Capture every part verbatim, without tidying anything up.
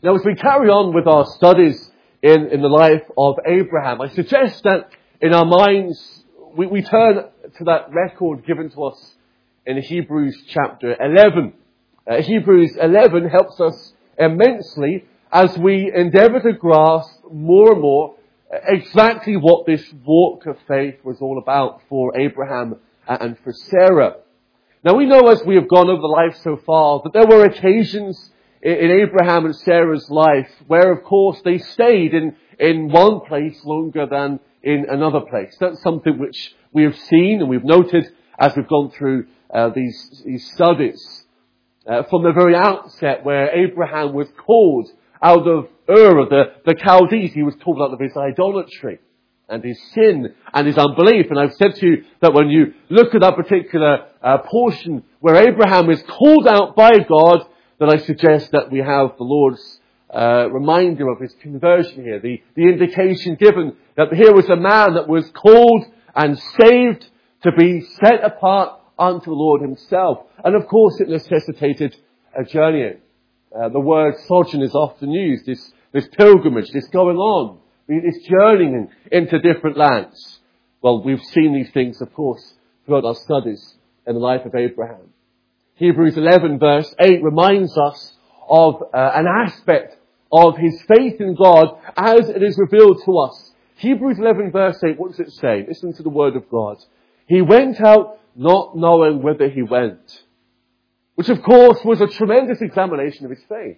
Now, as we carry on with our studies in, in the life of Abraham, I suggest that in our minds, we, we turn to that record given to us in Hebrews chapter eleven. Uh, Hebrews eleven helps us immensely as we endeavour to grasp more and more exactly what this walk of faith was all about for Abraham and for Sarah. Now, we know as we have gone over the life so far that there were occasions in Abraham and Sarah's life where, of course, they stayed in, in one place longer than in another place. That's something which we have seen and we've noted as we've gone through uh, these, these studies. Uh, from the very outset where Abraham was called out of Ur of the, the Chaldees, he was called out of his idolatry and his sin and his unbelief. And I've said to you that when you look at that particular uh, portion where Abraham is called out by God, that I suggest that we have the Lord's uh, reminder of his conversion here. The, the indication given that here was a man that was called and saved to be set apart unto the Lord himself. And of course it necessitated a journeying. Uh, the word sojourn is often used, this, this pilgrimage, this going on, this journeying into different lands. Well, we've seen these things, of course, throughout our studies in the life of Abraham. Hebrews eleven verse eight reminds us of uh, an aspect of his faith in God as it is revealed to us. Hebrews eleven verse eight, what does it say? Listen to the word of God. He went out not knowing whither he went. Which of course was a tremendous examination of his faith.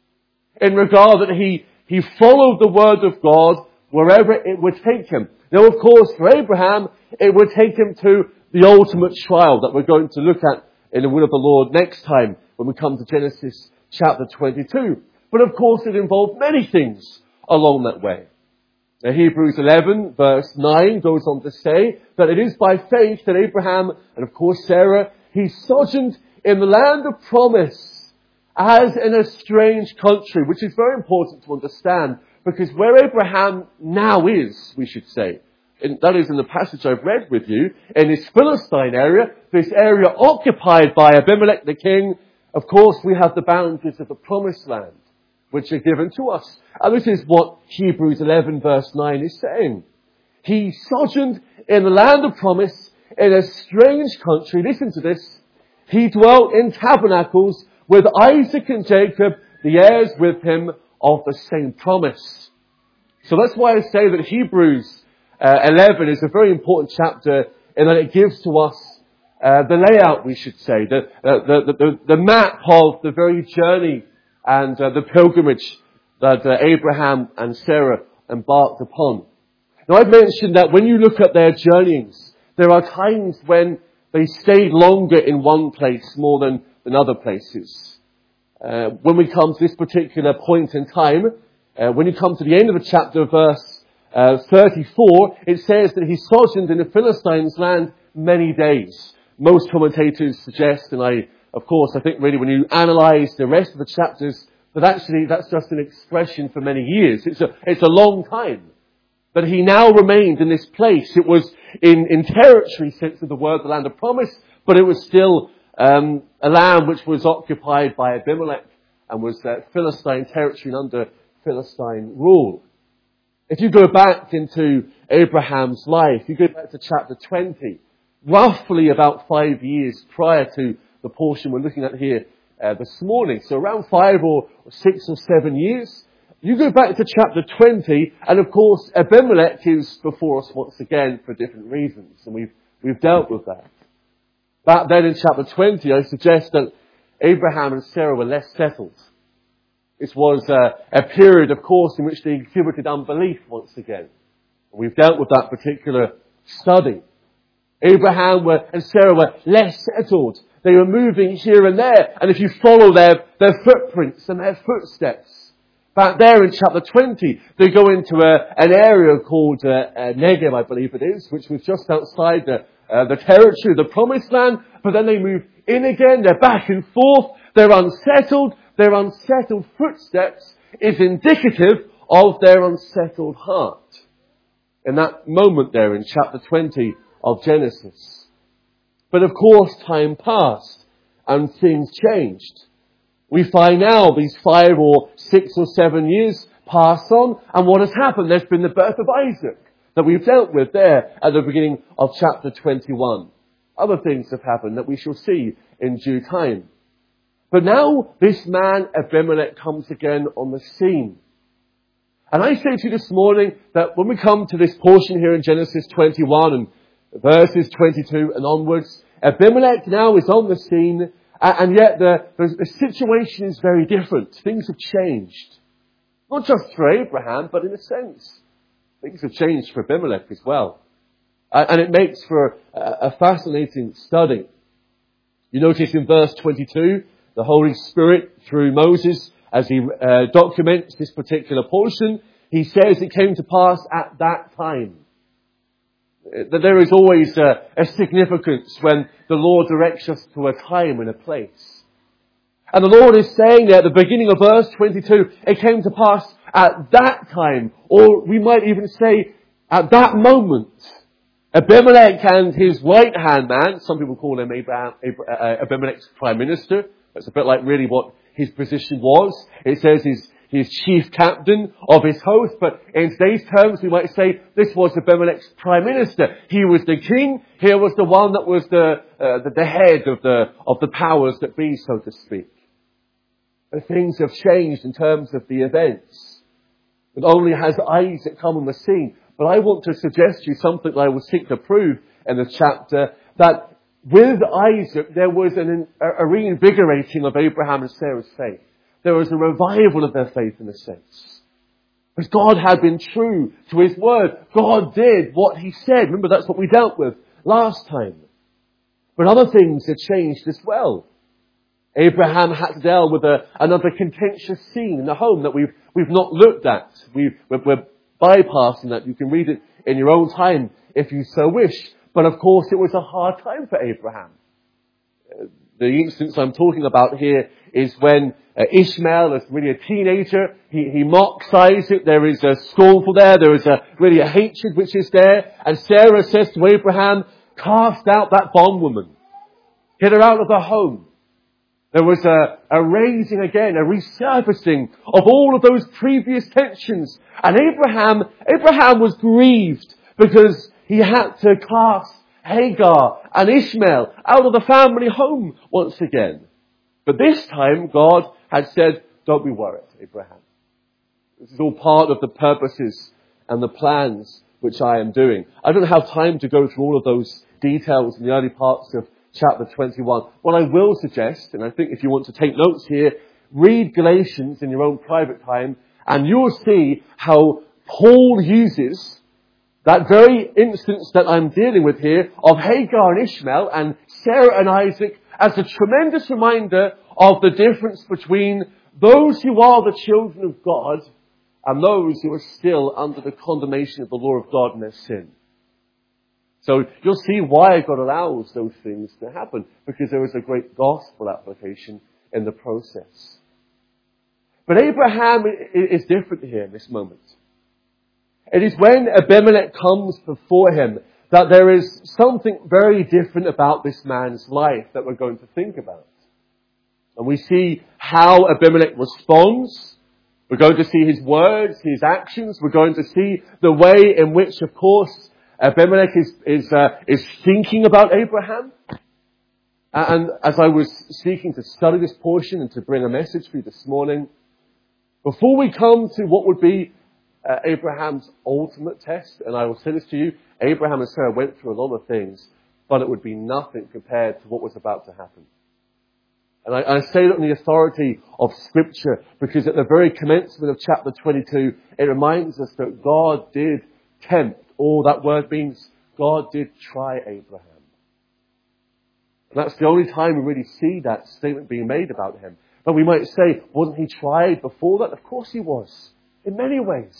In regard that he, he followed the word of God wherever it would take him. Now of course for Abraham, it would take him to the ultimate trial that we're going to look at in the will of the Lord next time when we come to Genesis chapter twenty-two. But of course it involved many things along that way. Now, Hebrews eleven verse nine goes on to say that it is by faith that Abraham and of course Sarah, he sojourned in the land of promise as in a strange country, which is very important to understand because where Abraham now is, we should say, and that is in the passage I've read with you, in this Philistine area, this area occupied by Abimelech the king, of course we have the boundaries of the promised land, which are given to us. And this is what Hebrews eleven verse nine is saying. He sojourned in the land of promise in a strange country. Listen to this. He dwelt in tabernacles with Isaac and Jacob, the heirs with him of the same promise. So that's why I say that Hebrews uh, eleven is a very important chapter in that it gives to us uh, the layout, we should say, the, uh, the, the, the map of the very journey and uh, the pilgrimage that uh, Abraham and Sarah embarked upon. Now I've mentioned that when you look at their journeyings, there are times when they stayed longer in one place more than in other places. Uh, when we come to this particular point in time, uh, when you come to the end of the chapter, verse uh, thirty-four, it says that he sojourned in the Philistines' land many days. Most commentators suggest, and I, of course, I think really when you analyse the rest of the chapters, that actually that's just an expression for many years. It's a, it's a long time. But he now remained in this place. It was in, in territory sense of the word, the land of promise, but it was still um, a land which was occupied by Abimelech and was uh, Philistine territory and under Philistine rule. If you go back into Abraham's life, you go back to chapter twenty, roughly about five years prior to the portion we're looking at here uh, this morning. So around five or six or seven years. You go back to chapter twenty, and of course, Abimelech is before us once again for different reasons, and we've, we've dealt with that. Back then in chapter twenty, I suggest that Abraham and Sarah were less settled. This was a, a period, of course, in which they exhibited unbelief once again. We've dealt with that particular study. Abraham were, and Sarah were less settled. They were moving here and there, and if you follow their, their footprints and their footsteps, back there in chapter twenty, they go into a, an area called uh, uh, Negev, I believe it is, which was just outside the, uh, the territory of the promised land. But then they move in again, they're back and forth, they're unsettled. Their unsettled footsteps is indicative of their unsettled heart. In that moment there in chapter twenty of Genesis. But of course time passed and things changed. We find now these five or six or seven years pass on, and what has happened? There's been the birth of Isaac that we've dealt with there at the beginning of chapter twenty-one. Other things have happened that we shall see in due time. But now this man Abimelech comes again on the scene. And I say to you this morning that when we come to this portion here in Genesis twenty-one and verses twenty-two and onwards, Abimelech now is on the scene, and yet the, the, the situation is very different. Things have changed. Not just for Abraham, but in a sense, things have changed for Abimelech as well. And it makes for a fascinating study. You notice in verse twenty-two, the Holy Spirit, through Moses, as he uh, documents this particular portion, he says it came to pass at that time. That there is always a, a significance when the Lord directs us to a time and a place. And the Lord is saying there at the beginning of verse twenty-two, it came to pass at that time, or we might even say at that moment. Abimelech and his right-hand man, some people call him Abraham, Abraham, uh, Abimelech's prime minister. That's a bit like really what his position was. It says he's, he's chief captain of his host, but in today's terms we might say this was Abimelech's prime minister. He was the king. Here was the one that was the, uh, the, the head of the, of the powers that be, so to speak. And things have changed in terms of the events. Not only has Isaac come on the scene, but I want to suggest to you something that I will seek to prove in this chapter, that with Isaac there was an, a reinvigorating of Abraham and Sarah's faith. There was a revival of their faith in a sense. Because God had been true to His word. God did what He said. Remember, that's what we dealt with last time. But other things had changed as well. Abraham had to deal with a, another contentious scene in the home that we've, we've not looked at. We've, we're, we're bypassing that. You can read it in your own time if you so wish. But of course it was a hard time for Abraham. The instance I'm talking about here is when uh, Ishmael is really a teenager. He, he mocks Isaac. There is a scornful there. There is a really a hatred which is there. And Sarah says to Abraham, cast out that bondwoman. Get her out of the home. There was a, a raising again, a resurfacing of all of those previous tensions. And Abraham, Abraham was grieved because he had to cast Hagar and Ishmael out of the family home once again. But this time God had said, don't be worried, Abraham. This is all part of the purposes and the plans which I am doing. I don't have time to go through all of those details in the early parts of chapter twenty-one. What I will suggest, and I think if you want to take notes here, read Galatians in your own private time, and you'll see how Paul uses that very instance that I'm dealing with here of Hagar and Ishmael and Sarah and Isaac as a tremendous reminder of the difference between those who are the children of God and those who are still under the condemnation of the law of God in their sin. So you'll see why God allows those things to happen, because there is a great gospel application in the process. But Abraham is different here in this moment. It is when Abimelech comes before him that there is something very different about this man's life that we're going to think about. And we see how Abimelech responds. We're going to see his words, his actions. We're going to see the way in which, of course, Abimelech is, is, uh, is thinking about Abraham. And as I was seeking to study this portion and to bring a message for you this morning, before we come to what would be uh, Abraham's ultimate test, and I will say this to you, Abraham and Sarah went through a lot of things, but it would be nothing compared to what was about to happen. And I, I say that on the authority of Scripture, because at the very commencement of chapter twenty-two, it reminds us that God did tempt. All that word means God did try Abraham. And that's the only time we really see that statement being made about him. But we might say, wasn't he tried before that? Of course he was, in many ways.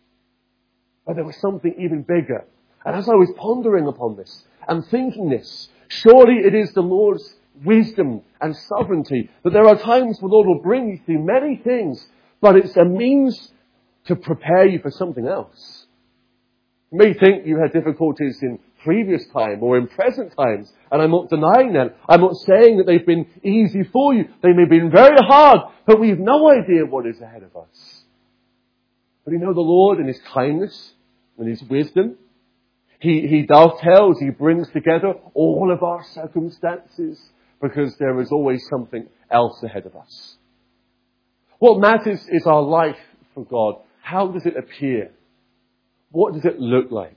But there was something even bigger. And as I was pondering upon this and thinking this, surely it is the Lord's wisdom and sovereignty that there are times when the Lord will bring you through many things, but it's a means to prepare you for something else. You may think you had difficulties in previous time or in present times. And I'm not denying that. I'm not saying that they've been easy for you. They may have been very hard, but we have no idea what is ahead of us. But you know, the Lord in His kindness and His wisdom, He, he dovetails, He brings together all of our circumstances because there is always something else ahead of us. What matters is our life for God. How does it appear? What does it look like?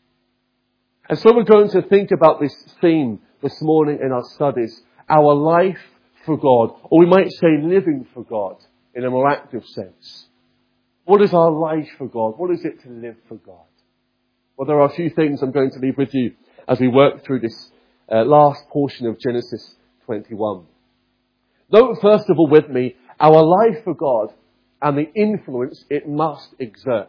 And so we're going to think about this theme this morning in our studies. Our life for God. Or we might say living for God in a more active sense. What is our life for God? What is it to live for God? Well, there are a few things I'm going to leave with you as we work through this uh, last portion of Genesis twenty-one. Note first of all with me, our life for God and the influence it must exert.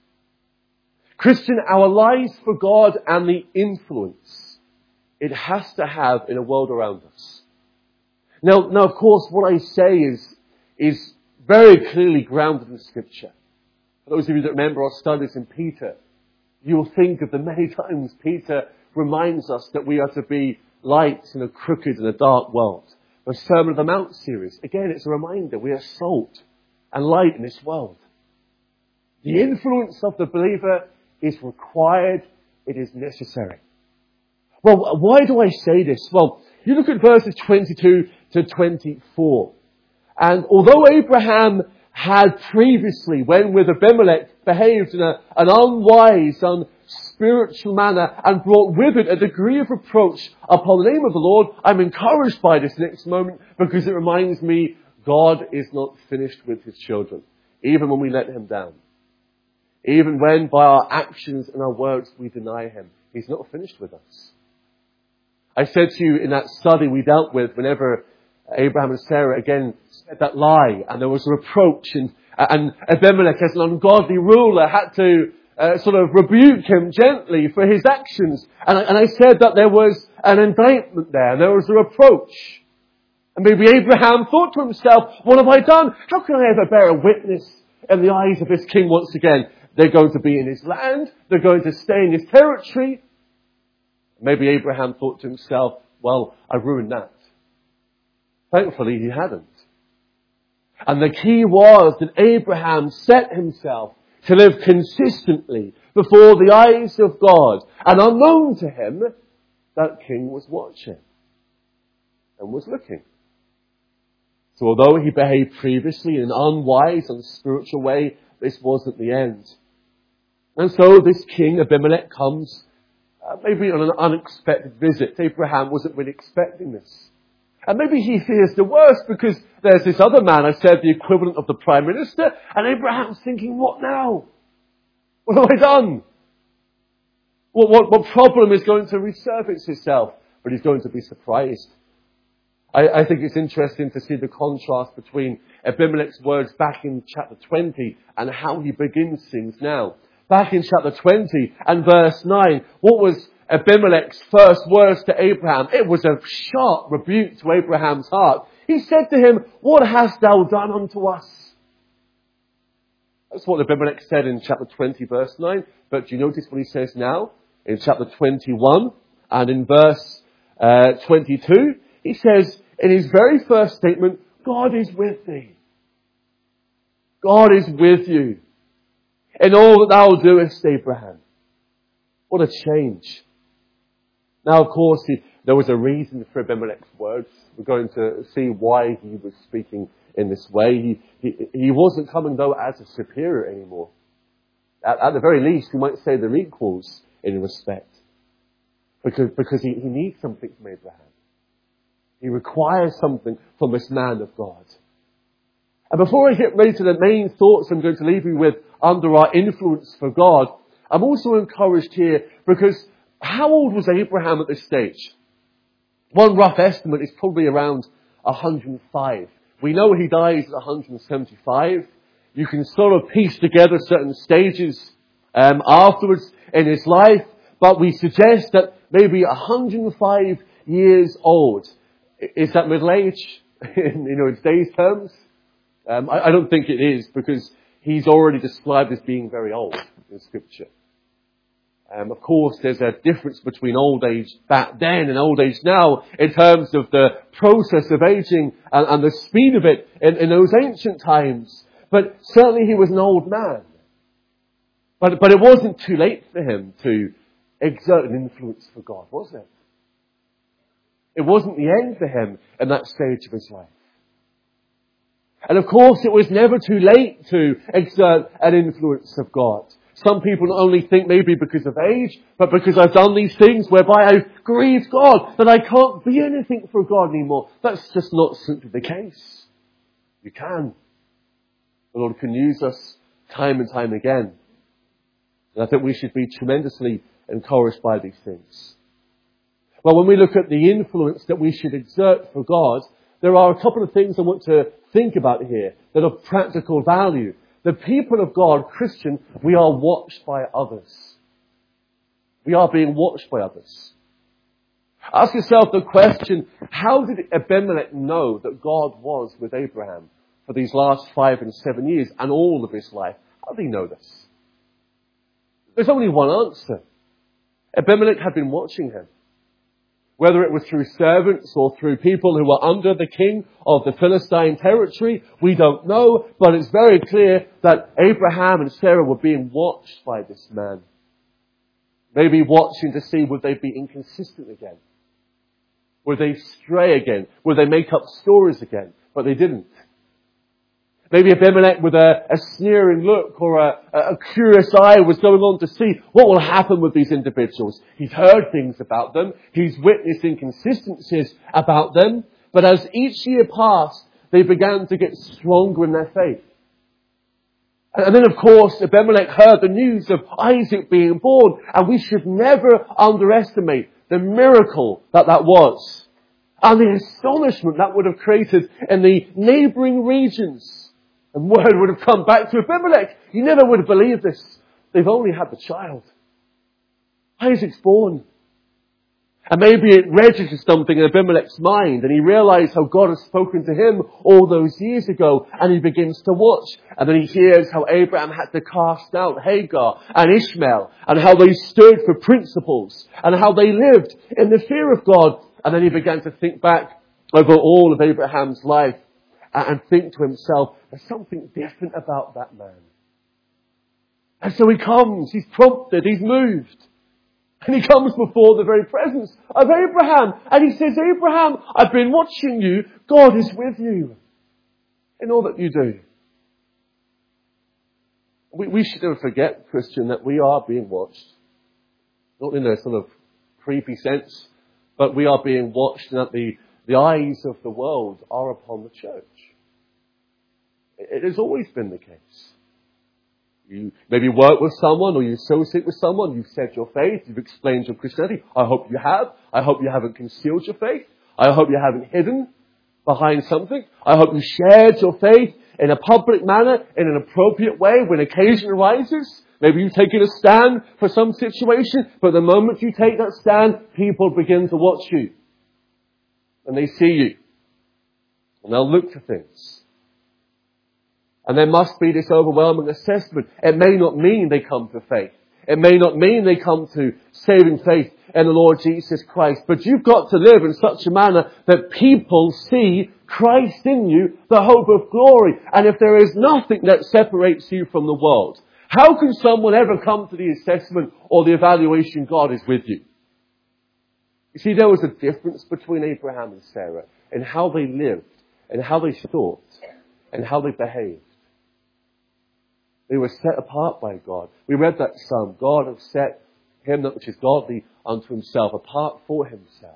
Christian, our lives for God and the influence it has to have in a world around us. Now, now of course, what I say is, is very clearly grounded in Scripture. For those of you that remember our studies in Peter, you will think of the many times Peter reminds us that we are to be lights in a crooked and a dark world. The Sermon on the Mount series, again, it's a reminder we are salt and light in this world. The influence of the believer is required, it is necessary. Well, why do I say this? Well, you look at verses twenty-two to twenty-four. And although Abraham had previously, when with Abimelech, behaved in a, an unwise, unspiritual manner and brought with it a degree of reproach upon the name of the Lord, I'm encouraged by this next moment because it reminds me God is not finished with His children, even when we let Him down. Even when by our actions and our words we deny Him, He's not finished with us. I said to you in that study we dealt with whenever Abraham and Sarah again said that lie and there was a reproach and, and Abimelech as an ungodly ruler had to uh, sort of rebuke him gently for his actions. And I, and I said that there was an indictment there, there was a reproach. And maybe Abraham thought to himself, what have I done? How can I ever bear a witness in the eyes of this king once again? They're going to be in his land. They're going to stay in his territory. Maybe Abraham thought to himself, well, I ruined that. Thankfully, he hadn't. And the key was that Abraham set himself to live consistently before the eyes of God. And unknown to him, that king was watching and was looking. So although he behaved previously in an unwise, unspiritual way, this wasn't the end. And so this king, Abimelech, comes uh, maybe on an unexpected visit. Abraham wasn't really expecting this. And maybe he fears the worst because there's this other man, I said, the equivalent of the prime minister, and Abraham's thinking, what now? What have I done? What, what, what problem is going to resurface itself? But he's going to be surprised. I, I think it's interesting to see the contrast between Abimelech's words back in chapter twenty and how he begins things now. Back in chapter twenty and verse nine, what was Abimelech's first words to Abraham? It was a sharp rebuke to Abraham's heart. He said to him, what hast thou done unto us? That's what Abimelech said in chapter twenty, verse nine. But do you notice what he says now? In chapter twenty-one and in verse uh, twenty-two, he says in his very first statement, God is with thee. God is with you in all that thou doest, Abraham. What a change. Now, of course, he, there was a reason for Abimelech's words. We're going to see why he was speaking in this way. He, he, he wasn't coming, though, as a superior anymore. At, at the very least, we might say they're equals in respect. Because, because he, he needs something from Abraham. He requires something from this man of God. And before I get ready to the main thoughts I'm going to leave you with under our influence for God, I'm also encouraged here because how old was Abraham at this stage? One rough estimate is probably around one hundred five. We know he dies at one hundred seventy-five. You can sort of piece together certain stages um, afterwards in his life, but we suggest that maybe one hundred five years old. Is that middle age in, you know, in today's terms? Um, I, I don't think it is because he's already described as being very old in Scripture. Um, of course, there's a difference between old age back then and old age now in terms of the process of aging and, and the speed of it in, in those ancient times. But certainly he was an old man. But, but it wasn't too late for him to exert an influence for God, was it? It wasn't the end for him in that stage of his life. And of course, it was never too late to exert an influence of God. Some people not only think maybe because of age, but because I've done these things whereby I've grieved God, that I can't be anything for God anymore. That's just not simply the case. You can. The Lord can use us time and time again. And I think we should be tremendously encouraged by these things. Well, when we look at the influence that we should exert for God, there are a couple of things I want to think about here that are of practical value. The people of God, Christian, we are watched by others. We are being watched by others. Ask yourself the question, how did Abimelech know that God was with Abraham for these last five and seven years and all of his life? How did he know this? There's only one answer. Abimelech had been watching him. Whether it was through servants or through people who were under the king of the Philistine territory, we don't know. But it's very clear that Abraham and Sarah were being watched by this man. Maybe watching to see would they be inconsistent again? Would they stray again? Would they make up stories again? But they didn't. Maybe Abimelech with a, a sneering look or a, a curious eye was going on to see what will happen with these individuals. He's heard things about them. He's witnessed inconsistencies about them. But as each year passed, they began to get stronger in their faith. And then, of course, Abimelech heard the news of Isaac being born. And we should never underestimate the miracle that that was. And the astonishment that would have created in the neighbouring regions. And word would have come back to Abimelech. You never would have believed this. They've only had the child. Isaac's born. And maybe it registers something in Abimelech's mind and he realized how God has spoken to him all those years ago and he begins to watch. And then he hears how Abraham had to cast out Hagar and Ishmael and how they stood for principles and how they lived in the fear of God. And then he began to think back over all of Abraham's life and think to himself, there's something different about that man. And so he comes, he's prompted, he's moved. And he comes before the very presence of Abraham. And he says, Abraham, I've been watching you. God is with you in all that you do. We, we should never forget, Christian, that we are being watched. Not in a sort of creepy sense, but we are being watched and that the, the eyes of the world are upon the church. It has always been the case. You maybe work with someone or you associate with someone, you've said your faith, you've explained your Christianity. I hope you have. I hope you haven't concealed your faith. I hope you haven't hidden behind something. I hope you shared your faith in a public manner, in an appropriate way when occasion arises. Maybe you've taken a stand for some situation, but the moment you take that stand, people begin to watch you. And they see you. And they'll look for things. And there must be this overwhelming assessment. It may not mean they come to faith. It may not mean they come to saving faith in the Lord Jesus Christ. But you've got to live in such a manner that people see Christ in you, the hope of glory. And if there is nothing that separates you from the world, how can someone ever come to the assessment or the evaluation God is with you? You see, there was a difference between Abraham and Sarah in how they lived, and how they thought, and how they behaved. They were set apart by God. We read that psalm. God has set him that which is godly unto himself, apart for himself.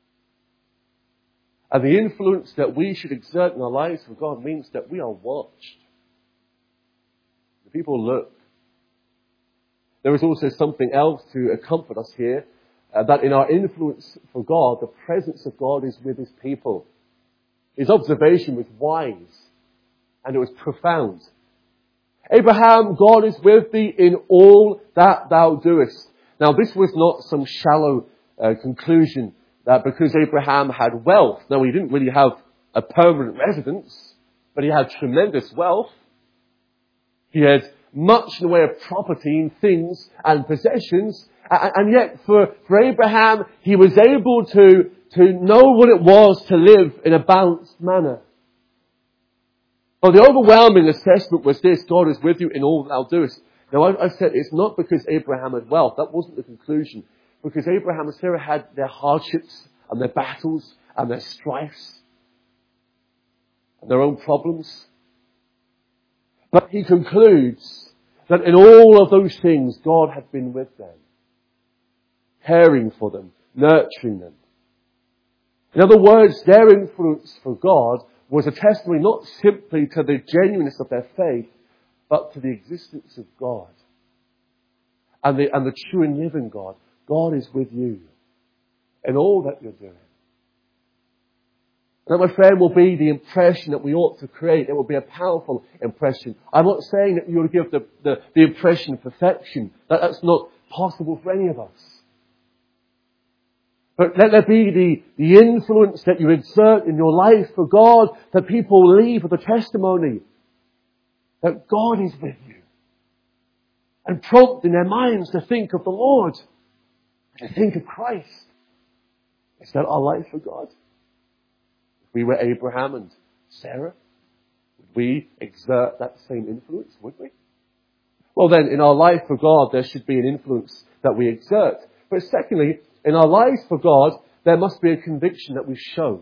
And the influence that we should exert in our lives for God means that we are watched. The people look. There is also something else to comfort us here, uh, that in our influence for God, the presence of God is with his people. His observation was wise and it was profound. Abraham, God is with thee in all that thou doest. Now, this was not some shallow uh, conclusion that because Abraham had wealth. Now, he didn't really have a permanent residence, but he had tremendous wealth. He had much in the way of property and things and possessions. And, and yet for, for Abraham, he was able to, to know what it was to live in a balanced manner. Well, the overwhelming assessment was this: God is with you in all that thou doest. Now, I, I said it's not because Abraham had wealth. That wasn't the conclusion. Because Abraham and Sarah had their hardships and their battles and their strifes and their own problems. But he concludes that in all of those things, God had been with them, caring for them, nurturing them. In other words, their influence for God was a testimony not simply to the genuineness of their faith, but to the existence of God and the, and the true and living God. God is with you in all that you're doing. And that, my friend, will be the impression that we ought to create. It will be a powerful impression. I'm not saying that you ought to give the, the, the impression of perfection. That, that's not possible for any of us. But let there be the, the influence that you exert in your life for God, that people leave with a testimony that God is with you, and prompt in their minds to think of the Lord, to think of Christ. Is that our life for God? If we were Abraham and Sarah, would we exert that same influence, would we? Well then, in our life for God, there should be an influence that we exert. But secondly, in our lives for God, there must be a conviction that we show.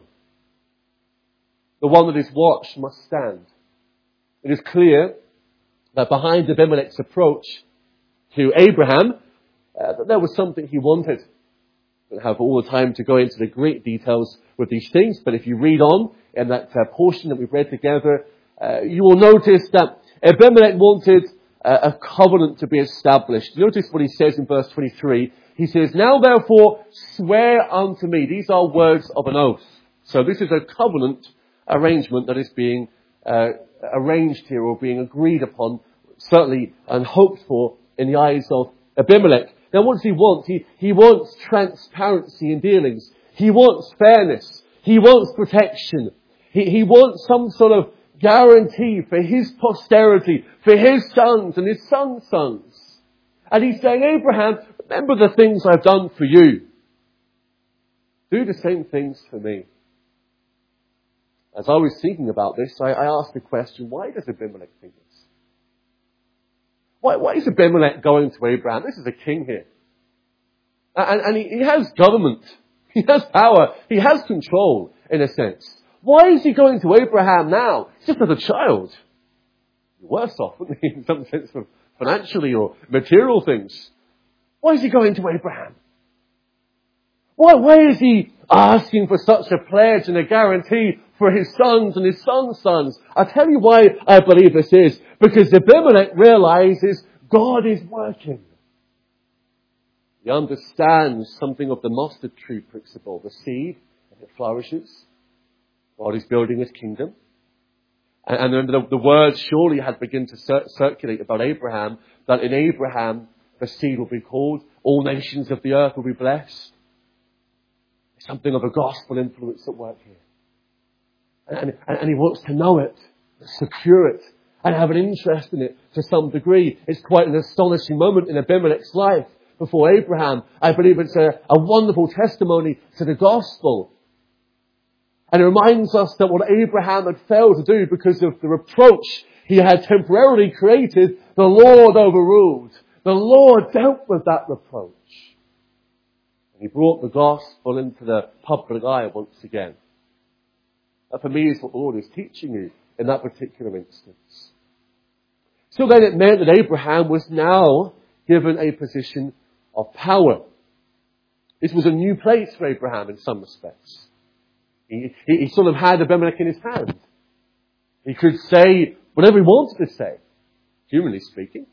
The one that is watched must stand. It is clear that behind Abimelech's approach to Abraham, uh, that there was something he wanted. I don't have all the time to go into the great details with these things, but if you read on in that uh, portion that we've read together, uh, you will notice that Abimelech wanted uh, a covenant to be established. Notice what he says in verse twenty-three. He says, "Now therefore swear unto me." These are words of an oath. So this is a covenant arrangement that is being uh, arranged here, or being agreed upon, certainly, and hoped for in the eyes of Abimelech. Now what does he want? He, he wants transparency in dealings. He wants fairness. He wants protection. He, he wants some sort of guarantee for his posterity, for his sons and his sons' sons. And he's saying, Abraham, remember the things I've done for you. Do the same things for me. As I was thinking about this, I, I asked the question, why does Abimelech think this? Why, why is Abimelech going to Abraham? This is a king here. And, and he, he has government. He has power. He has control, in a sense. Why is he going to Abraham now? Just as a child. Worse off, wouldn't he, in some sense, financially or material things. Why is he going to Abraham? Why, why is he asking for such a pledge and a guarantee for his sons and his sons' sons? I'll tell you why I believe this is. Because Abimelech realizes God is working. He understands something of the mustard tree principle. The seed, and it flourishes. God is building his kingdom. And, and the, the word surely had begun to cir- circulate about Abraham, that in Abraham the seed will be called, all nations of the earth will be blessed. Something of a gospel influence at work here. And, and, and he wants to know it, secure it, and have an interest in it to some degree. It's quite an astonishing moment in Abimelech's life before Abraham. I believe it's a, a wonderful testimony to the gospel. And it reminds us that what Abraham had failed to do because of the reproach he had temporarily created, the Lord overruled. The Lord dealt with that reproach. And he brought the gospel into the public eye once again. That for me is what the Lord is teaching you in that particular instance. So then it meant that Abraham was now given a position of power. This was a new place for Abraham in some respects. He, he, he sort of had Abimelech in his hand. He could say whatever he wanted to say, humanly speaking.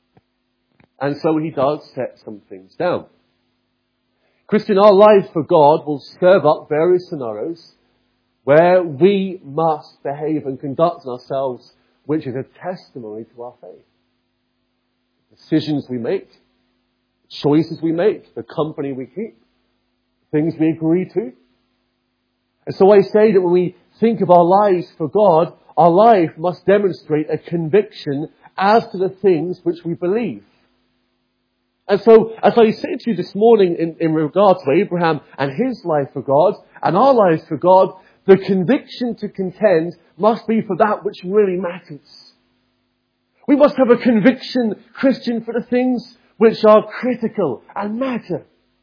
And so he does set some things down. Christian, our life for God will serve up various scenarios where we must behave and conduct ourselves, which is a testimony to our faith. Decisions we make, choices we make, the company we keep, things we agree to. And so I say that when we think of our lives for God, our life must demonstrate a conviction as to the things which we believe. And so, as I say to you this morning in, in regard to Abraham and his life for God, and our lives for God, the conviction to contend must be for that which really matters. We must have a conviction, Christian, for the things which are critical and matter.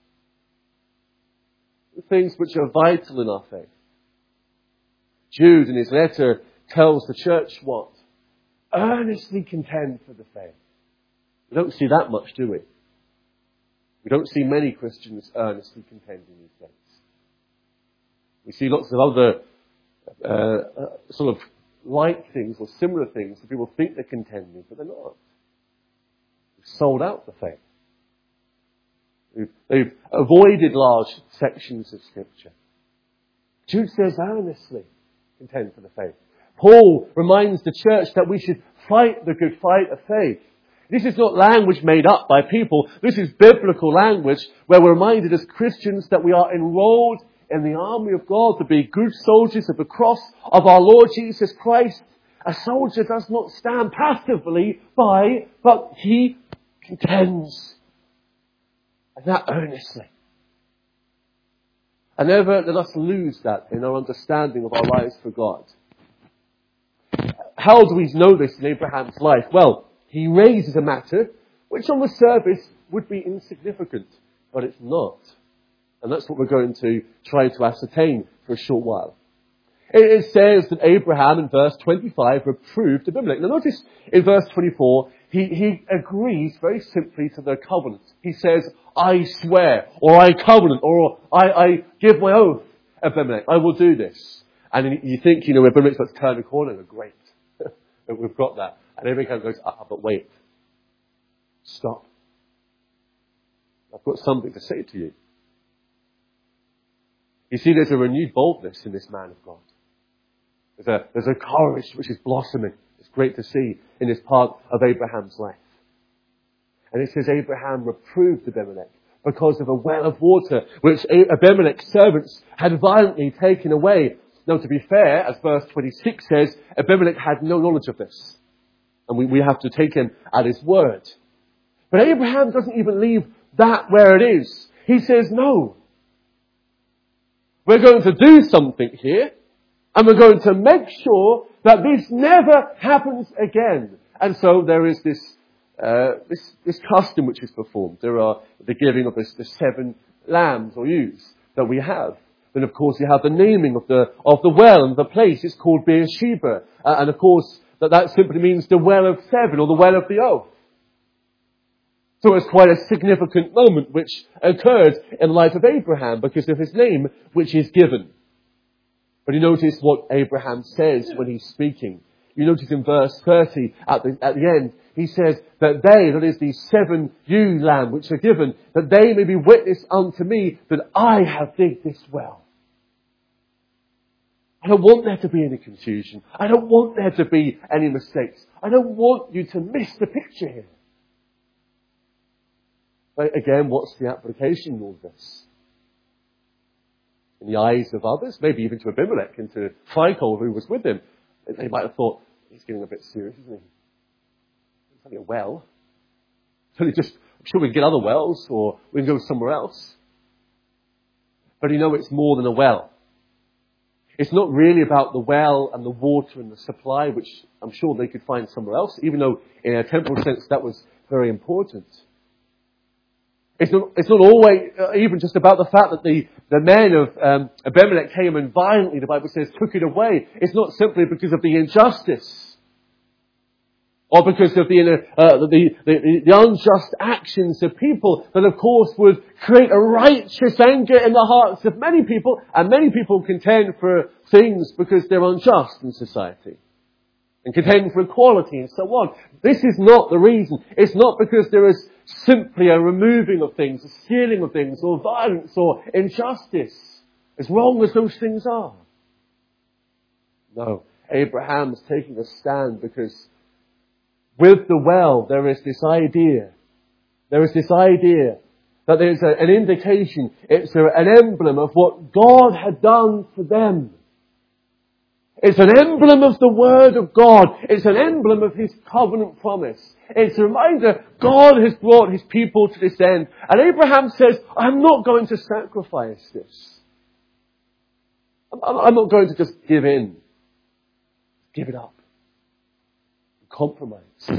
The things which are vital in our faith. Jude in his letter tells the church what? Earnestly contend for the faith. We don't see that much, do we? We don't see many Christians earnestly contending these days. We see lots of other uh, uh, sort of like things or similar things that people think they're contending, but they're not. They've sold out the faith. They've, they've avoided large sections of Scripture. Jude says earnestly contend for the faith. Paul reminds the church that we should fight the good fight of faith. This is not language made up by people. This is biblical language where we're reminded as Christians that we are enrolled in the army of God to be good soldiers of the cross of our Lord Jesus Christ. A soldier does not stand passively by, but he contends. And that earnestly. And never let us lose that in our understanding of our lives for God. How do we know this in Abraham's life? Well, he raises a matter which on the surface would be insignificant, but it's not. And that's what we're going to try to ascertain for a short while. It says that Abraham in verse twenty-five reproved Abimelech. Now notice in verse twenty-four, he, he agrees very simply to the covenant. He says, I swear, or I covenant, or I, I give my oath, Abimelech, I will do this. And you think, you know, Abimelech's about to turn the corner, and great. We've got that. And Abraham goes, ah, but wait. Stop. I've got something to say to you. You see, there's a renewed boldness in this man of God. There's a, there's a courage which is blossoming. It's great to see in this part of Abraham's life. And it says Abraham reproved Abimelech because of a well of water which Abimelech's servants had violently taken away. Now, to be fair, as verse twenty-six says, Abimelech had no knowledge of this. And we, we have to take him at his word. But Abraham doesn't even leave that where it is. He says, no. We're going to do something here. And we're going to make sure that this never happens again. And so there is this, uh, this, this custom which is performed. There are the giving of this, the seven lambs or ewes that we have. Then, of course, you have the naming of the of the well and the place. It's called Beersheba. Uh, and, of course, that, that simply means the well of seven or the well of the oath. So it's quite a significant moment which occurred in the life of Abraham because of his name which is given. But you notice what Abraham says when he's speaking. You notice in verse thirty at the, at the end, he says that they, that is these seven ewe lamb which are given, that they may be witness unto me that I have digged this well. I don't want there to be any confusion. I don't want there to be any mistakes. I don't want you to miss the picture here. But again, what's the application of all this? In the eyes of others, maybe even to Abimelech and to Phicol who was with him, they might have thought, he's getting a bit serious, isn't he? It's only a well. It's only just, I'm sure we can get other wells or we can go somewhere else. But you know, it's more than a well. It's not really about the well and the water and the supply, which I'm sure they could find somewhere else, even though in a temporal sense that was very important. It's not, it's not always uh, even just about the fact that the, the men of um, Abimelech came and violently, the Bible says, took it away. It's not simply because of the injustice or because of the, uh, the, the, the unjust actions of people that, of course, would create a righteous anger in the hearts of many people. And many people contend for things because they're unjust in society. And contend for equality and so on. This is not the reason. It's not because there is simply a removing of things, a stealing of things, or violence, or injustice. As wrong as those things are. No, Abraham is taking a stand because with the well there is this idea. There is this idea that there's a, an indication, it's a, an emblem of what God had done for them. It's an emblem of the Word of God. It's an emblem of His covenant promise. It's a reminder God has brought His people to this end. And Abraham says, I'm not going to sacrifice this. I'm not going to just give in. Give it up. Compromise.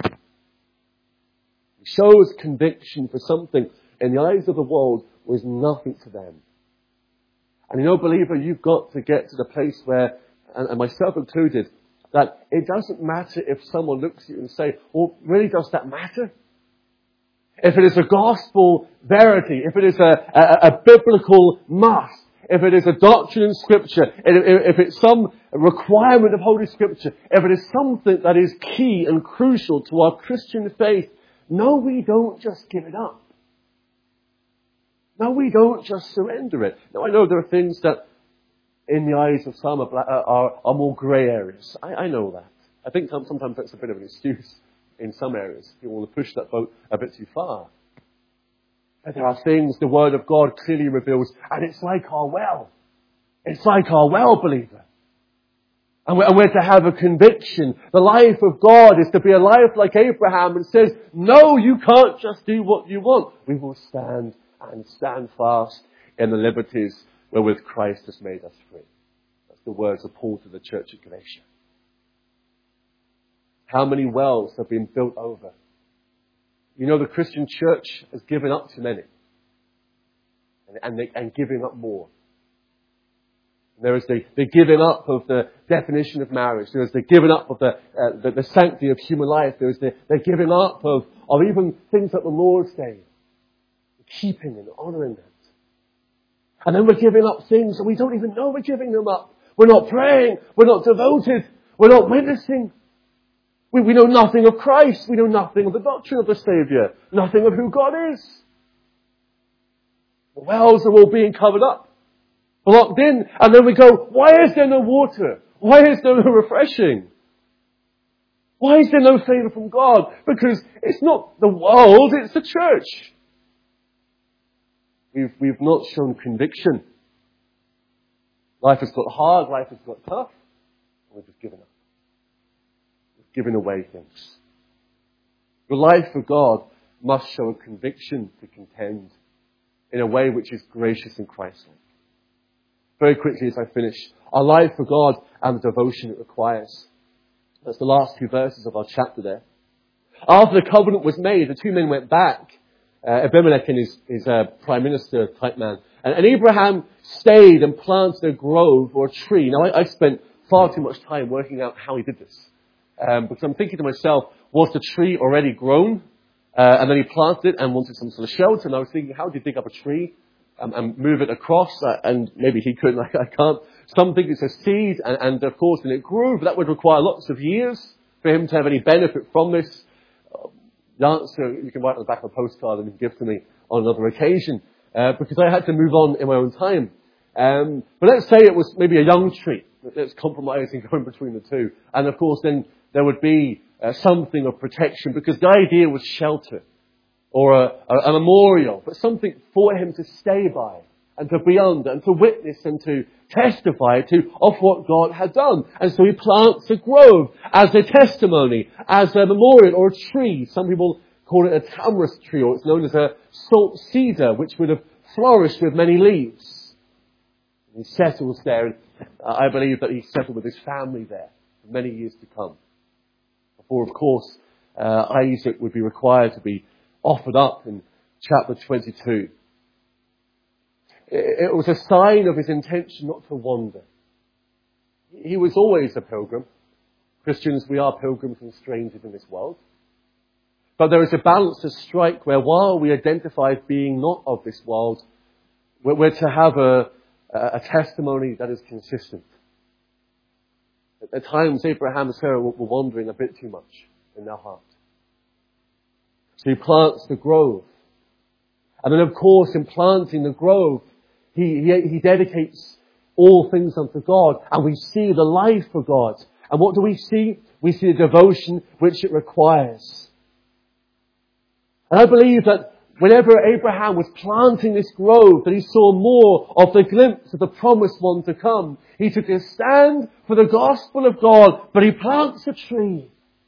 He shows conviction for something in the eyes of the world was nothing to them. And you know, believer, you've got to get to the place where, and, and myself included, that it doesn't matter if someone looks at you and say, well, really does that matter? If it is a gospel verity, if it is a, a, a biblical must, if it is a doctrine in Scripture, if, if it's some requirement of Holy Scripture, if it is something that is key and crucial to our Christian faith, no, we don't just give it up. No, we don't just surrender it. Now, I know there are things that, in the eyes of some, are, black, are, are more grey areas. I, I know that. I think sometimes that's a bit of an excuse in some areas. People want to push that boat a bit too far. But there are things the Word of God clearly reveals, and it's like our well. It's like our well, believer. And we're, and we're to have a conviction. The life of God is to be a life like Abraham and says, no, you can't just do what you want. We will stand and stand fast in the liberties wherewith Christ has made us free. That's the words of Paul to the church at Galatia. How many wells have been built over? You know, the Christian church has given up to many. And, and, they, and giving up more. There is the, the giving up of the definition of marriage. There is the giving up of the, uh, the, the sanctity of human life. There is the, the giving up of, of even things like the Lord's Day. Keeping and honouring that. And then we're giving up things and we don't even know we're giving them up. We're not praying. We're not devoted. We're not witnessing. We, we know nothing of Christ. We know nothing of the doctrine of the Saviour. Nothing of who God is. The wells are all being covered up. Blocked in. And then we go, why is there no water? Why is there no refreshing? Why is there no favour from God? Because it's not the world, it's the church. We've, we've not shown conviction. Life has got hard, life has got tough, and we've just given up. We've given away things. The life for God must show a conviction to contend in a way which is gracious and Christ-like. Very quickly as I finish, our life for God and the devotion it requires. That's the last two verses of our chapter there. After the covenant was made, the two men went back. Uh, Abimelech and his, his uh, prime minister type man. And, and Abraham stayed and planted a grove or a tree. Now, I, I spent far too much time working out how he did this. Um, because I'm thinking to myself, was the tree already grown? Uh, and then he planted it and wanted some sort of shelter. And I was thinking, how do you dig up a tree um, and move it across? Uh, and maybe he could, like I can't. Some think it's a seed, and, and of course, and it grew, but that would require lots of years for him to have any benefit from this. The answer you can write on the back of a postcard and give to me on another occasion, uh, because I had to move on in my own time. Um, but let's say it was maybe a young tree that's compromising going between the two. And of course then there would be uh, something of protection, because the idea was shelter or a, a, a memorial, but something for him to stay by and to be under and to witness and to testify to of what God had done. And so he plants a grove as a testimony, as a memorial, or a tree. Some people call it a tamarisk tree, or it's known as a salt cedar, which would have flourished with many leaves. And he settles there, and I believe that he settled with his family there for many years to come. Before, of course, uh, Isaac would be required to be offered up in chapter twenty-two. It was a sign of his intention not to wander. He was always a pilgrim. Christians, we are pilgrims and strangers in this world. But there is a balance to strike where, while we identify as being not of this world, we're to have a, a testimony that is consistent. At times, Abraham and Sarah were wandering a bit too much in their heart. So he plants the grove. And then, of course, in planting the grove, He, he, he dedicates all things unto God, and we see the life for God. And what do we see? We see the devotion which it requires. And I believe that whenever Abraham was planting this grove, that he saw more of the glimpse of the promised one to come. He took a stand for the gospel of God, but he plants a tree.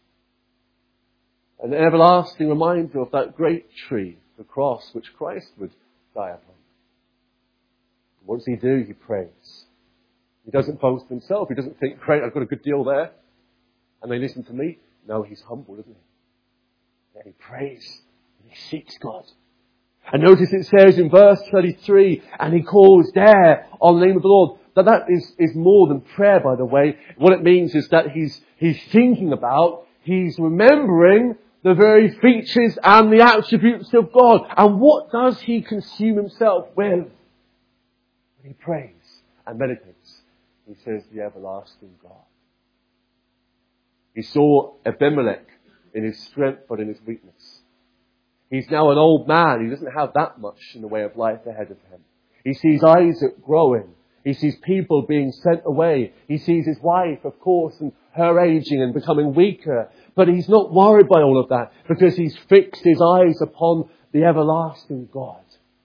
An everlasting reminder of that great tree, the cross which Christ would die upon. What does he do? He prays. He doesn't boast himself. He doesn't think, great, I've got a good deal there, and they listen to me. No, he's humble, isn't he? Yeah, he prays. And he seeks God. And notice it says in verse thirty-three, and he calls there on the name of the Lord. That that is, is more than prayer, by the way. What it means is that he's, he's thinking about, he's remembering the very features and the attributes of God. And what does he consume himself with? When he prays and meditates, he says, the everlasting God. He saw Abimelech in his strength but in his weakness. He's now an old man. He doesn't have that much in the way of life ahead of him. He sees Isaac growing. He sees people being sent away. He sees his wife, of course, and her aging and becoming weaker. But he's not worried by all of that because he's fixed his eyes upon the everlasting God.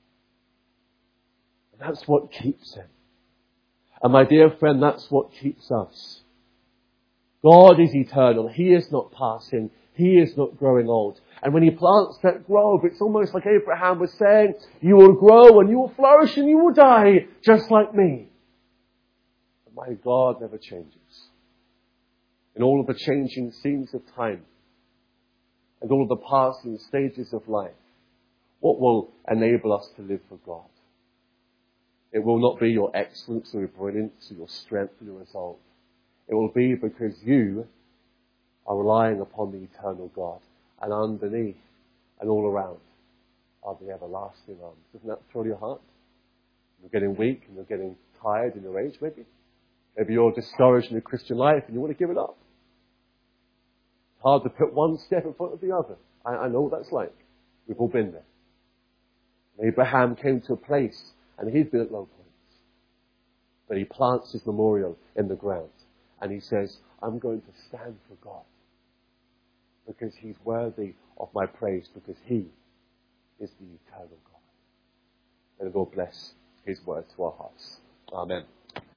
And that's what keeps him. And my dear friend, that's what keeps us. God is eternal. He is not passing. He is not growing old. And when he plants that grove, it's almost like Abraham was saying, you will grow and you will flourish and you will die just like me. But my God never changes. In all of the changing scenes of time and all of the passing stages of life, what will enable us to live for God? It will not be your excellence or your brilliance or your strength or your resolve. It will be because you are relying upon the eternal God. And underneath and all around are the everlasting arms. Doesn't that thrill your heart? You're getting weak and you're getting tired in your age, maybe. Maybe you're discouraged in your Christian life and you want to give it up. It's hard to put one step in front of the other. I, I know what that's like. We've all been there. And Abraham came to a place, and he'd been at low points. But he plants his memorial in the ground. And he says, I'm going to stand for God. Because he's worthy of my praise, because he is the eternal God. May the Lord bless his word to our hearts. Amen.